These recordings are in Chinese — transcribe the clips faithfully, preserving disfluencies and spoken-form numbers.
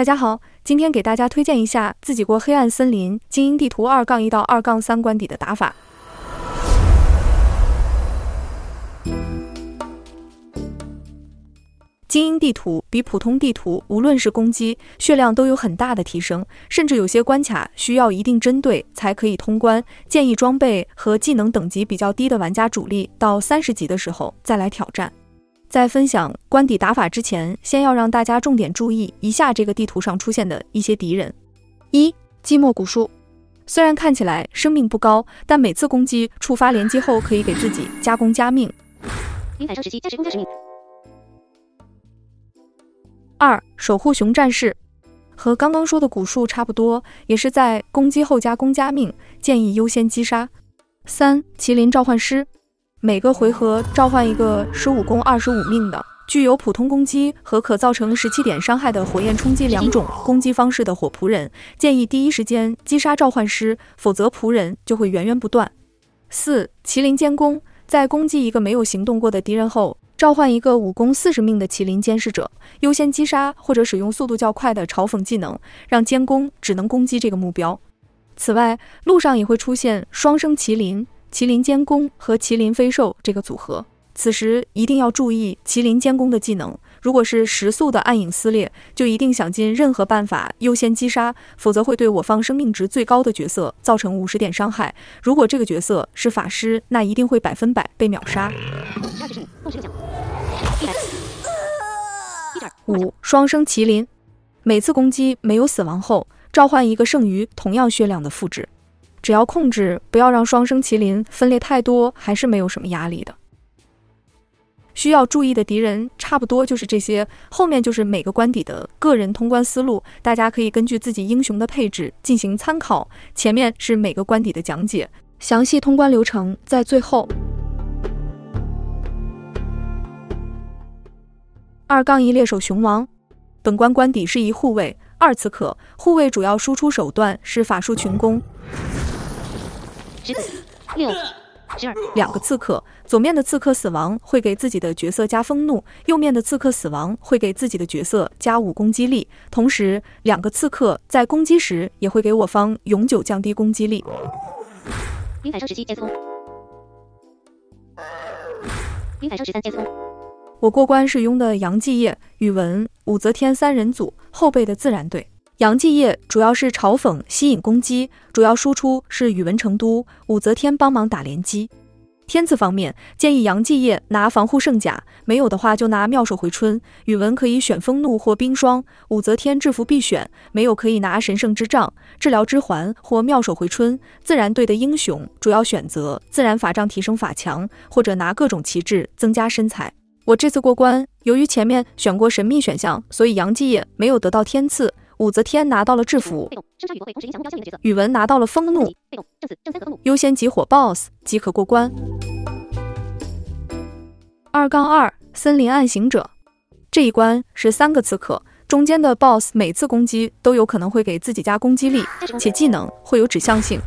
大家好，今天给大家推荐一下自己国黑暗森林精英地图 二杠一 到 二杠三 关底的打法。精英地图比普通地图无论是攻击、血量都有很大的提升，甚至有些关卡需要一定针对才可以通关，建议装备和技能等级比较低的玩家主力到三十级的时候再来挑战。在分享关底打法之前，先要让大家重点注意一下这个地图上出现的一些敌人。一、寂寞古树。虽然看起来生命不高，但每次攻击触发连击后可以给自己加攻加命。 零反生时期加时攻加时命。 二、守护熊战士。和刚刚说的古树差不多，也是在攻击后加攻加命，建议优先击杀。三、麒麟召唤师。每个回合召唤一个十五攻二十五命的，具有普通攻击和可造成十七点伤害的火焰冲击两种攻击方式的火仆人，建议第一时间击杀召唤师，否则仆人就会源源不断。四、麒麟监工。在攻击一个没有行动过的敌人后，召唤一个五攻四十命的麒麟监视者，优先击杀或者使用速度较快的嘲讽技能，让监工只能攻击这个目标。此外，路上也会出现双生麒麟、麒麟监工和麒麟飞兽这个组合，此时一定要注意麒麟监工的技能，如果是时速的暗影撕裂，就一定想尽任何办法优先击杀，否则会对我方生命值最高的角色造成五十点伤害。如果这个角色是法师，那一定会百分百被秒杀。五、双生麒麟。每次攻击没有死亡后，召唤一个剩余同样血量的复制，只要控制不要让双生麒麟分裂太多，还是没有什么压力的。需要注意的敌人差不多就是这些，后面就是每个关底的个人通关思路，大家可以根据自己英雄的配置进行参考。前面是每个关底的讲解，详细通关流程在最后。二杠一猎手熊王。本关关底是一护卫，二刺客，护卫主要输出手段是法术群攻。 十、六、十二。 两个刺客，左面的刺客死亡会给自己的角色加风怒，右面的刺客死亡会给自己的角色加五攻击力，同时两个刺客在攻击时也会给我方永久降低攻击力。 零反生时期 S 攻。零反生十三 S 攻。 我过关是用的杨继业、宇文、武则天三人组，后备的自然队。杨继业主要是嘲讽吸引攻击，主要输出是宇文成都、武则天帮忙打连击。天赐方面，建议杨继业拿防护圣甲，没有的话就拿妙手回春，宇文可以选风怒或冰霜，武则天制服必选，没有可以拿神圣之杖、治疗之环或妙手回春。自然队的英雄主要选择自然法杖提升法强，或者拿各种旗帜增加身材。我这次过关，由于前面选过神秘选项，所以杨继业没有得到天赐，武则天拿到了制服，宇文拿到了风怒，优先集火 boss 即可过关。二杠二森林暗行者。这一关是三个刺客，中间的 boss 每次攻击都有可能会给自己加攻击力，且技能会有指向性，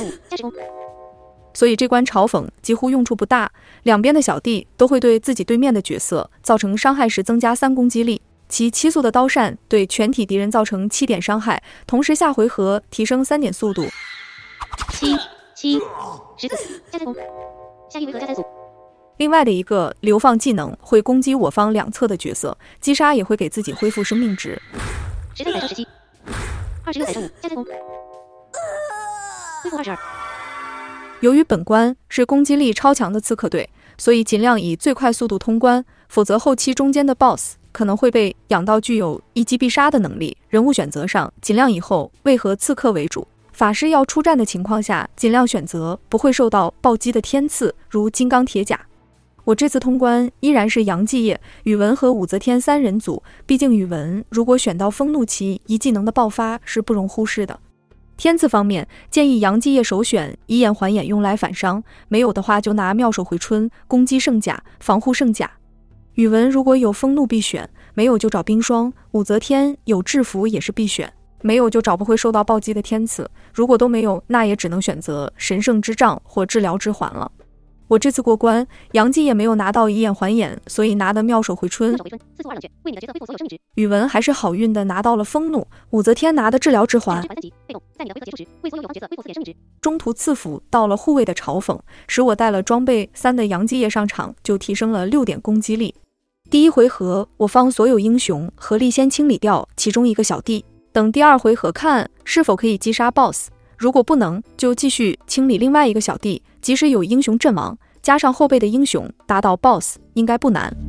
所以这关嘲讽几乎用处不大，两边的小弟都会对自己对面的角色造成伤害时增加三攻击力，其七速的刀扇对全体敌人造成七点伤害，同时下回合提升三点速度。 七七十四加三攻，下一回合加三速。 另外的一个流放技能会攻击我方两侧的角色，击杀也会给自己恢复生命值。 十三反生十七，二十六反生五加三攻，恢复二十二。 由于本关是攻击力超强的刺客队，所以尽量以最快速度通关，否则后期中间的 boss 可能会被养到具有一击必杀的能力。人物选择上，尽量以后为和刺客为主，法师要出战的情况下，尽量选择不会受到暴击的天赐，如金刚铁甲。我这次通关依然是杨继业、宇文和武则天三人组，毕竟宇文如果选到风怒期一技能的爆发是不容忽视的。天赐方面，建议杨继业首选以眼还眼用来反伤，没有的话就拿妙手回春、攻击圣甲、防护圣甲。宇文如果有风怒必选，没有就找冰霜，武则天有制服也是必选，没有就找不会受到暴击的天赐，如果都没有，那也只能选择神圣之杖或治疗之环了。 我这次过关，杨继业没有拿到以眼还眼，所以拿得妙手回春。 妙手回春，四速二冷却，为你的角色恢复所有生命值。 宇文还是好运的拿到了风怒，武则天拿的治疗之环。 治疗之环三级，被动，在你的回合结束时，为所有有防角色恢复四点生命值。 中途赐福到了护卫的嘲讽，使我带了装备三的杨继业上场，就提升了六点攻击力。第一回合，我方所有英雄合力先清理掉其中一个小弟，等第二回合看是否可以击杀 B O S S。如果不能，就继续清理另外一个小弟，即使有英雄阵亡，加上后备的英雄，打倒 B O S S 应该不难。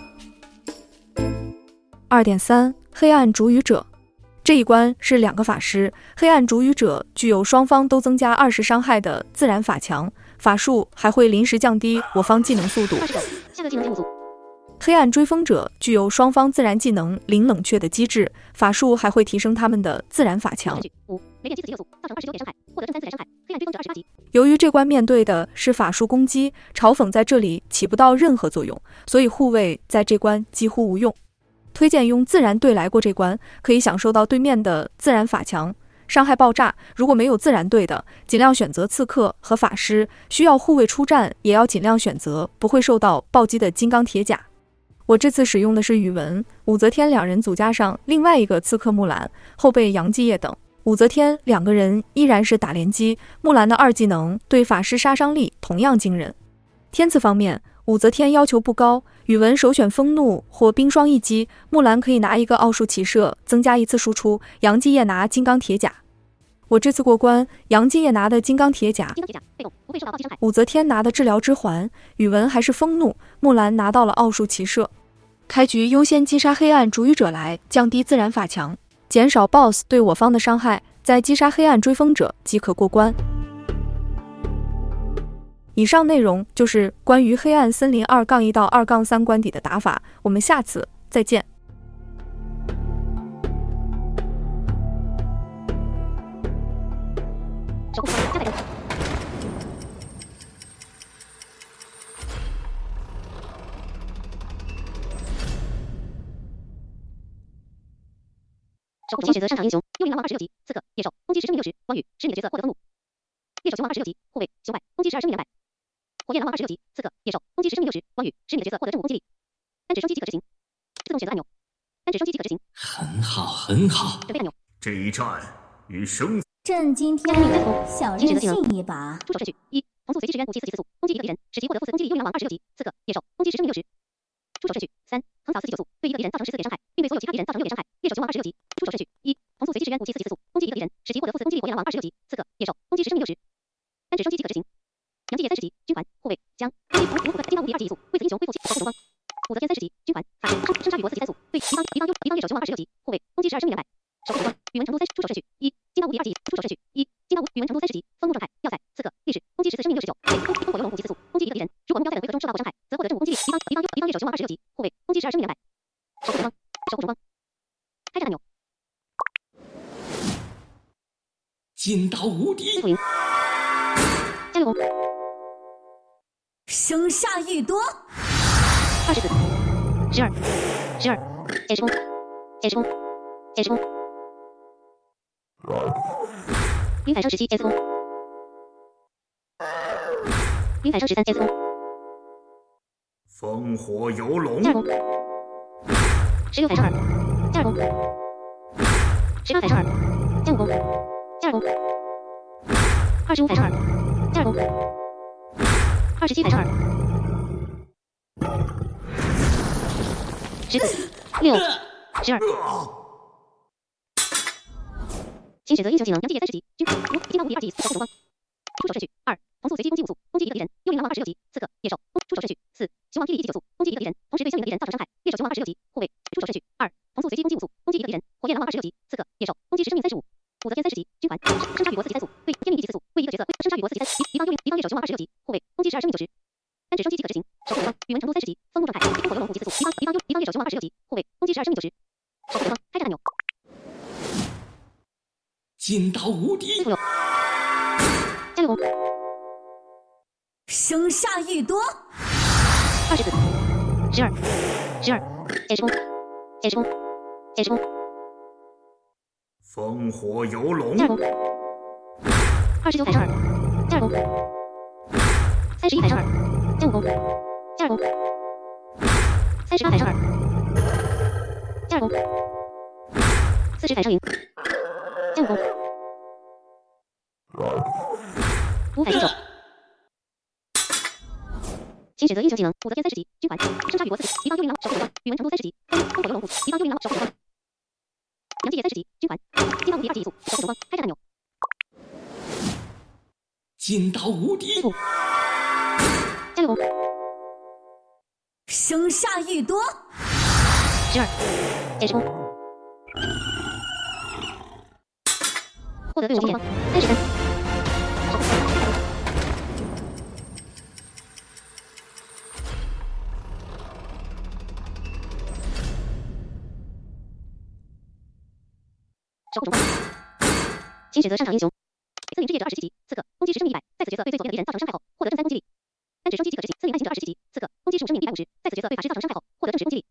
二点三 黑暗主语者，这一关是两个法师，黑暗主语者具有双方都增加二十伤害的自然法强，法术还会临时降低我方技能速度。 下个技能减五速。 黑暗追风者具有双方自然技能零冷却的机制，法术还会提升他们的自然法强。 五雷电击死六速，造成二十九点伤害，获得正三自然伤害。黑暗追风者二十八级。 由于这关面对的是法术攻击，嘲讽在这里起不到任何作用，所以护卫在这关几乎无用。推荐用自然队来过这关，可以享受到对面的自然法强，伤害爆炸。如果没有自然队的，尽量选择刺客和法师，需要护卫出战，也要尽量选择不会受到暴击的金刚铁甲。我这次使用的是宇文、武则天两人组加上另外一个刺客木兰，后备杨继业等。武则天两个人依然是打连击，木兰的二技能对法师杀伤力同样惊人。天赐方面，武则天要求不高，宇文首选风怒或冰霜一击，木兰可以拿一个奥数骑射增加一次输出，杨继业拿金刚铁甲。我这次过关，杨继业拿的金刚铁甲， 金刚铁甲被动，不会受到暴击伤害。 武则天拿的治疗之环，宇文还是风怒，木兰拿到了奥数骑射。开局优先击杀黑暗主语者来降低自然法强，减少 B O S S 对我方的伤害，再击杀黑暗追风者即可过关。以上内容就是关于黑暗森林 二杠一 到 二杠三 关底的打法，我们下次再见。 守护加百分。守护请选择上场英雄：幽灵狼王二十六级，刺客野兽，攻击时生命六十；王宇，使你的角色获得风怒。猎手熊王二十六级，护卫熊百，攻击时二生命两百。火焰狼王二十六级，刺客野兽，攻击时生命六十；王宇，使你的角色获得正五攻击力。单指双击即可执行。自动选择按钮。单指双击即可执行。 很好，很好。 准备按钮。 这一战与生。 朕今天小任性一把。 出手顺序：一，红速随机支援武器四级四速，攻击一个敌人，使其获得负四攻击力。幽灵狼王二十六级，刺客野兽，攻击时生命六十。出手顺序：三，横扫四级九速，对一个敌人造成十四点伤害，并对所有其他敌人造成六点伤害。猎手熊王二十六级。出手顺序：一，红速随机支援武器四级四速，攻击一个敌人，使其获得负四攻击力。火焰狼王二十六级，刺客野兽，攻击时生命六十。单指双击即可执行。杨继业三十级，军团护卫将攻击同无合的金刚无敌二级一速，为此英雄恢复七守护荣光。武则天三十级，军团法术生杀予夺四级三速，对敌方敌方优敌方猎手熊王二十六级，护卫攻击时二生命两百。守护荣光，宇文成都三出手顺序：一，金刚无敌二级，出手顺序：一，金刚无宇文成都三十级，风怒状态，要塞，刺客，历史，攻击时生命六十九。攻击烽火游龙五级四速，攻击一个敌人，如果目标在本回合中受到过伤害，则获得正五攻击力。敌方敌方敌方猎手熊王二十六级，护卫攻击时二生命两百。守护荣光，守护荣光，开战按钮。 劲道无敌。 不赢。加油！ 生杀予夺。 二十四，十二，十二，减十攻，减十攻，减十攻。零反生十七，减四攻。零反生十三，减四攻。 烽火游龙。 加二攻。十六反生二，加二攻。十八反生二，加五攻，加二攻。二十五反生二，加二攻。二十七反生二。十四，六，十二。请选择英雄技能：杨继业三十级，军团无金刚无敌二级，四守护荣光。出手顺序：二，红速随机攻击五速，攻击一个敌人。幽灵狼王二十六级，刺客野兽。出手顺序：四，熊王霹雳一级九速，攻击一个敌人，同时对相应的敌人造成伤害。猎手熊王二十六级，护卫。出手顺序：二，红速随机攻击五速，攻击一个敌人。火焰狼王二十六级，刺客野兽，攻击时生命三十五。武则天三十级，军团生杀予夺四级三速，对天命一级四速，为一个角色生杀予夺四级三。敌方幽灵敌方猎手熊王二十六级，护卫，攻击时二生命九十。单指双击即可执行。守护荣光，宇文成都三十级，风怒状态，烽火游龙五级四速，敌方敌方幽敌方猎手熊王二十六级，护卫，攻击时二生命九十。守护荣光，开战按钮。 劲道无敌。 加油！ 生杀予夺。 二十四，十二，十二，减十攻，减十攻，减十攻。 烽火游龙。 加二攻。二十九反生二，加二攻。三十一反生二， 将武功，加二攻，三十八百胜二，加二攻，四十百胜零，将武功，五百胜九。请选择英雄技能，武则天三十级，军团，生杀予夺四级，敌方幽灵狼，守护国，宇文成都三十级，烽火游龙虎，敌方幽灵狼，守护国，杨继业三十级，军团，接方无敌二级一速，守护荣光，开战按钮， 劲道无敌， 加六攻， 生杀予夺， 十二，减十攻，获得队伍经验三十三，守护守护荣光，请选择上场英雄。森林之夜者二十七级，刺客，攻击时生命一百，在此角色对最左边的敌人造成伤害后，获得正三攻击力。单指双击即可执行。森林暗行者二十七级，刺客，攻击时生命一百五十，在此角色对法师造成伤害后，获得正十攻击力。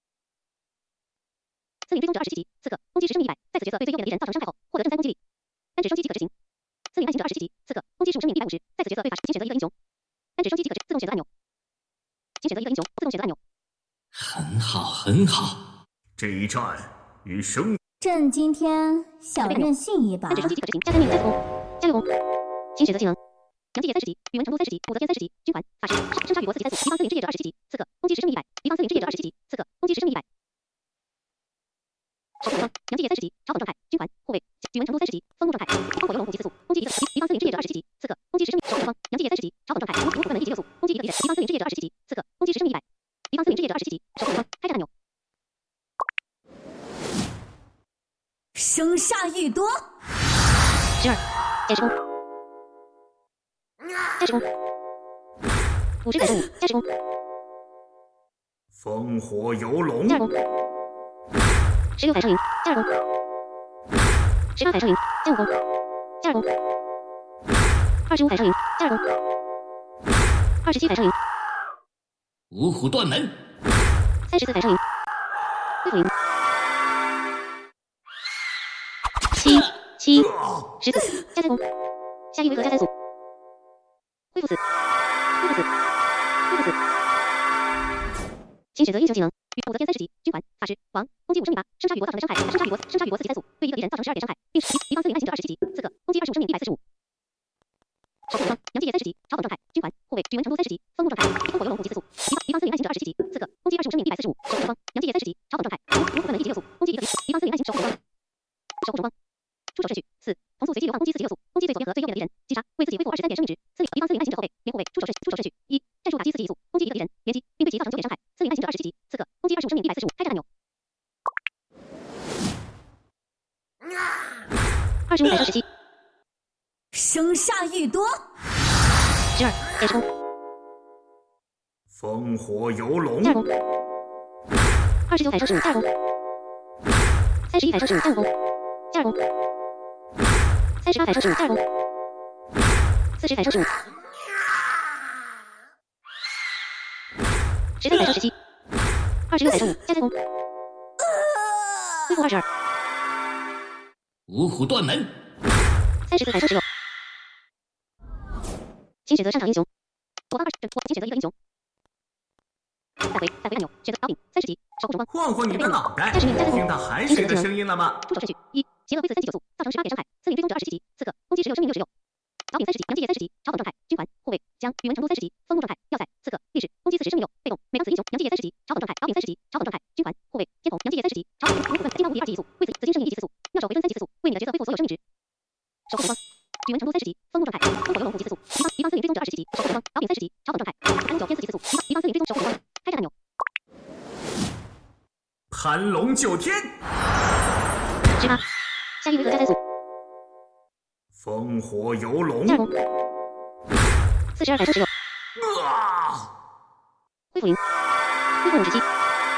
森林追踪者二十七级，刺客，攻击时生命一百，在此角色对最右边的敌人造成伤害后，获得正三攻击力。单指双击即可执行。森林暗行者二十七级，刺客，攻击时生命一百五十，在此角色对法师，请选择一个英雄。单指双击即可执自动选择按钮，请选择一个英雄，自动选择按钮。 很好，很好。 这一战与生。 朕今天想任性一把。 单指双击即可执行。加三命，加四攻，加六攻，请选择技能。杨继业三十级，宇文成都三十级，武则天三十级，军团，法师，生杀予夺四级三速，敌方森林之夜者二十七级，刺客，攻击时生命一百，敌方森林之夜者二十七级，刺客，攻击时生命一百。守护荣光，杨继业三十级，超等状态，军团，护卫，宇文成都三十级，风幕状态，烽火游龙虎级四速，攻击一个敌方森林之夜者二十七级，刺客，攻击时生命。守护荣光，杨继业三十级，超等状态，无不可能一级六速，攻击一个敌人，敌方森林之夜者二十七级，刺客，攻击时生命一百，敌方森林之夜者二十七级，守护荣光，开战按钮， 生杀予夺， 十二，减十攻，加十攻，五十百胜五，加十攻， 烽火游龙， 加二攻，十六百胜零，加二攻，十八百胜零，加五攻，加二攻，二十五百胜零，加二攻，二十七百胜零， 五虎断门， 三十四百胜零，恢复零，七七十四，加三攻，下一回合加三速，恢复死，恢复死，恢复死，请选择英雄技能。武则天三十级，军团，法师，王，攻击五生命拔，生杀予夺造成的伤害，生杀予夺，生杀予夺四级三速，对一个敌人造成十二点伤害，并使敌方森林暗行者二十七级，刺客，攻击二十五生命一百四十五。守护荣光，杨继业三十级，超等状态，军团，护卫，宇文成都三十级，风幕状态，烽火游龙虎级四速，敌方敌方森林暗行者二十七级，刺客，攻击二十五生命一百四十五。守护荣光，杨继业三十级，超等状态，无无不可能一级六速，攻击一个敌敌方森林暗行守护荣光，守护荣光，出手顺序四，同速随机流放攻击四级六速，攻击最左边和最右边的敌人，击杀，为自己恢复二十三点生命值。森林敌方森林暗行者后卫，连护卫，出手顺出手顺序一，战术打击四级一速，攻击一个敌人，连击，并对其造成九点伤害。森林暗行者二十七级，刺客，攻击二十五生命一百四十五，开战按钮。二十五百胜十七， 生杀予夺， 十二，减十攻， 烽火游龙， 加二攻，二十九百胜十五，加二攻，三十一百胜十五，加五攻，加二攻，三十八百胜十五，加二攻，四十百胜十五，十三百胜十七，二十六百胜五，加三攻，恢复二十二， 五虎断门， 三十四百胜十六，请选择上场英雄。我方二十，我请选择一个英雄。返回，返回按钮，选择刀柄，三十级，守护荣光。 换换你的脑袋， 三十名，加三攻， 听到海水的声音了吗？ 出手顺序一，邪恶灰色三级九速，造成十八点伤害。森林追踪者二十七级，刺客，攻击十六生命六十六。刀柄三十级，杨继业三十级，超等状态，军团，护卫，将，宇文成都三十级，风幕状态，要塞，刺客，历史，攻击四十生命六，被动，每当此英雄，杨继业三十级，超等状态，刀柄三十级，超等状态，军团，护卫，天蓬，杨继业三十级，超等无部分金刚无敌二级一速，为此紫金生命一级四速，妙手回春三级四速，为你的角色恢复所有生命值。守护荣光，宇文成都三十级，风幕状态，烽火游龙虎级四速，敌方敌方森林追踪者二十七级，守护荣光，刀柄三十级，超等状态，盘龙九天四级四速，敌方敌方森林追踪守护荣光，开战按钮。 盘龙九天， 十八，下一回合加三速， 烽火游龙， 加二攻，四十二百胜十六， 啊！ 恢复零，恢复五十七，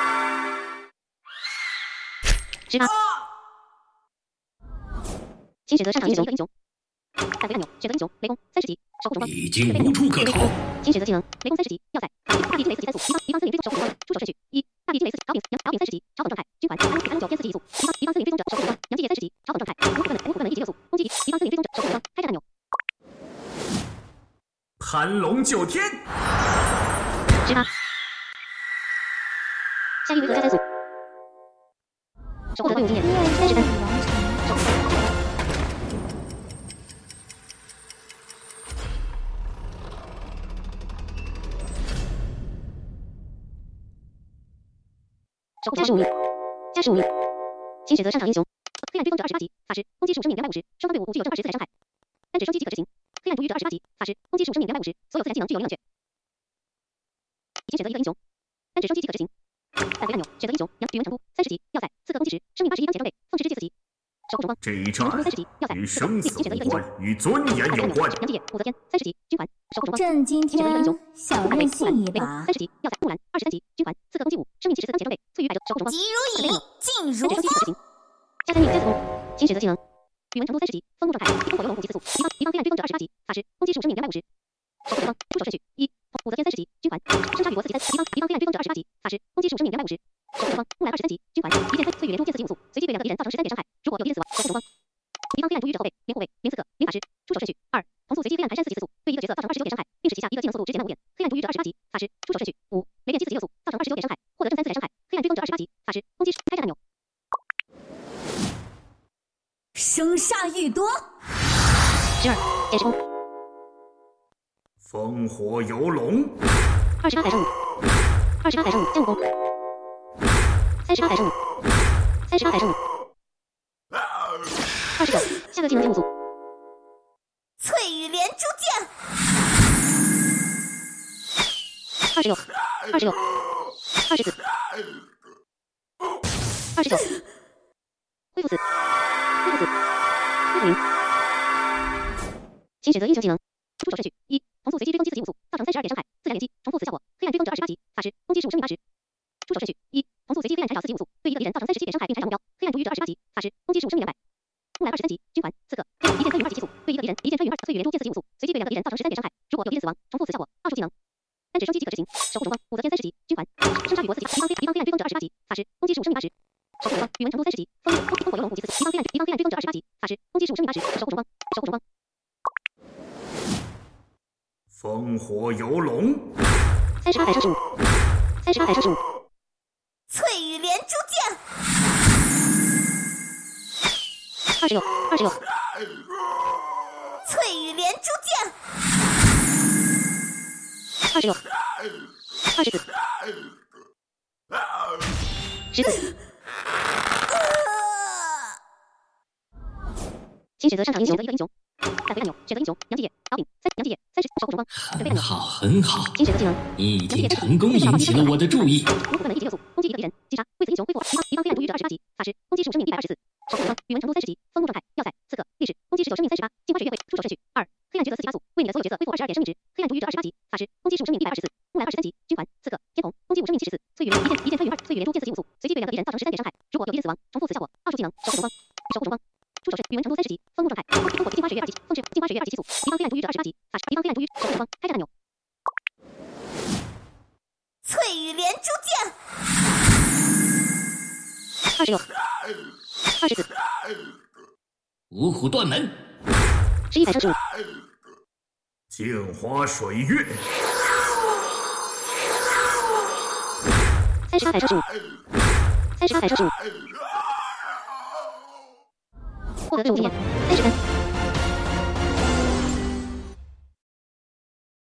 十八，请选择上场英雄一个英雄。返回按钮，选择英雄，雷公三十级，守护荣光。 已经无处可逃。 请选择技能，雷公三十级，要塞，大地惊雷四级三速，敌方敌方森林追踪守护荣光。出手顺序一，大地惊雷四刀柄，刀柄三十级，超等状态，军团，盘龙盘龙九天四级一速，敌方敌方森林追踪者守护荣光。杨继业三十级，超等状态，无部分无部分一级六速，攻击敌方森林追踪者守护荣光，开战按钮。 盘龙九天， 十八。下一回合加三速。守护者队伍经验三十分。守护者。守护加十五命，加十五命，请选择上场英雄。黑暗追风者二十八级，法师，攻击十五生命两百五十，双方队伍共具有正二十次的伤害。单指双击即可执行。黑暗毒鱼者二十八级，法师，攻击十五生命两百五十，所有自然技能具有零冷却。已经选择一个英雄，单指双击即可执行。返回按钮，选择英雄，阳宇文成都，三十级，要塞，刺客攻击时，生命八十一，钢铁装备，凤池之戒四级。守护重光， 这一战三十级，要塞， 与刺客， 生死请选择一个英雄。 无关，与尊严有关。 杨继业，武则天，三十级，军团，守护重光。 朕今请选择一个英雄。 天小任性一雷公， 把三，十级，要塞，木兰，二十三级，军团，刺客攻击五，生命七十四，钢铁装备，翠羽百折，守护重光。 急如影，静如单指双击即可执行。加三命，加四攻，请选择技能。宇文成都三十级，风幕状态，地风火游龙五级四速，敌方敌方黑暗追风者二十八级，法师，攻击十五生命两百五十。守护重光，出手顺序一，武则天三十级，军团，生杀予夺四级三，敌方敌方黑暗追风者二十八级，法师，攻击十五生命两百五十。守护重光，木兰二十三级，军团，一剑推翠羽连珠剑四级五速，随机对两个敌人造成十三点伤害，如果有敌人死亡，守护重光。敌方黑暗毒鱼者后备，连护卫，连刺客，连法师，出手顺序二，同速随机黑暗蹒跚四级四速，对一个角色造成二十九点伤害，并使其下一个技能速度直减慢五点。黑暗毒鱼者二十八级，法师，出手顺序五，雷电击四级六速，造成二十九点伤害，获得正三次点伤害。黑暗追风者二十八级，法师，攻击开战按钮。 生杀予夺， 十二，减时攻， 烽火游龙， 二十八百生物，二十八百生物，将武功，三十八百生物，三十八百生物，二十九，下个技能将武速， 翠羽连珠剑， 二十六，二十六，二十四，二十九，恢复死，恢复死，恢复零，请选择英雄技能。出手顺序一，同速随机追攻击四级五速，造成三十二点伤害，自然连击，重复此效果。黑暗追风者二十八级，法师，攻击十五生命八十。出手顺序一，同速随机黑暗缠绕四级五速，对一个敌人造成三十七点伤害并缠绕目标。黑暗毒鱼者二十八级，法师，攻击十五生命两百。木兰二十三级，军团，刺客，一剑穿云二级七速，对一个敌人一剑穿云二翠羽连珠剑四级五速，随机对两个敌人造成十三点伤害，如果有敌人死亡，重复此效果。奥数技能，单指双击即可执行。守护重光，武则天三十级，军团，生杀予夺四级，敌方黑敌方黑暗追风者二十八级，法师，攻击十五生命八十。守护重光，宇文成都三十级，风风风火游龙五级四速，敌方黑暗敌方黑暗追风者二十八级，法师，攻击十五生命八十。守护重光，守护重光。 烽火游龙， 三十八百生十五，三十八百生十五， 翠羽连珠剑， 二十六，二十六， 翠羽连珠剑， 二十六，二十四，十四。请选择上场英雄的一个英雄。返回按钮，选择英雄，杨继业，刀柄三，杨继业三十，守护重光。准备按钮， 很好，很好， 请选择技能。 你已经成功引起了我的注意。 无火断门一级六速，攻击一个敌人，击杀。为此英雄恢复敌方敌方黑暗毒鱼者二十八级，法师，攻击十五生命一百二十四。守护重光，宇文成都三十级，风幕状态，要塞，刺客，历史，攻击十九生命三十八，镜花水月会。出手顺序二，黑暗抉择四级加速，为你的所有角色恢复二十二点生命值。黑暗毒鱼者二十八级，法师，攻击十五生命一百二十四。木兰二十三级，军团，刺客，天虹，攻击五生命七十四。翠羽一剑一剑穿云二，翠羽连珠剑四级五速，随机对两个敌人造成十三点伤害，如果有敌人死亡，重复此效果。奥数技能，守护重光，守护重光。出手顺，宇文成都三十级，风幕状态，风火镜花水月二级，凤翅，镜花水月二级七速，敌方黑暗毒鱼者二十八级，法师，敌方黑暗毒鱼，守护重光，开战按钮。 翠羽连珠剑， 二十六，二十四， 五虎断门， 十一百生十五， 镜花水月， 三十八百生十五，三十八百生十五，获得队伍经验三十分。